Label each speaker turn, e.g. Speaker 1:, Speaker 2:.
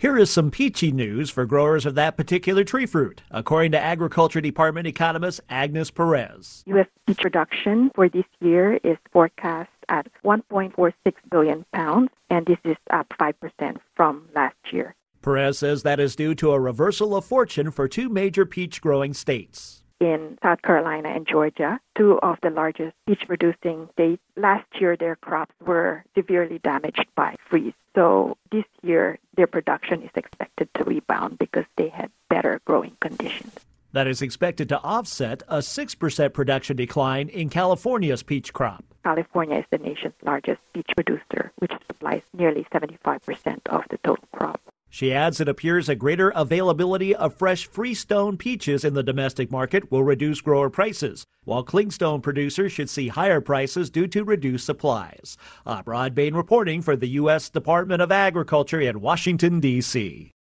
Speaker 1: Here is some peachy news for growers of that particular tree fruit, according to Agriculture Department economist Agnes Perez.
Speaker 2: U.S. peach production for this year is forecast at 1.46 billion pounds, and this is up 5% from last year.
Speaker 1: Perez says that is due to a reversal of fortune for two major peach-growing states.
Speaker 2: In South Carolina and Georgia, two of the largest peach-producing states, last year their crops were severely damaged by freeze. So this year their production is expected to rebound because they had better growing conditions.
Speaker 1: That is expected to offset a 6% production decline in California's peach crop.
Speaker 2: California is the nation's largest peach producer, which supplies nearly 75% of the total crop.
Speaker 1: She adds it appears a greater availability of fresh freestone peaches in the domestic market will reduce grower prices, while clingstone producers should see higher prices due to reduced supplies. Rod Bain reporting for the U.S. Department of Agriculture in Washington, D.C.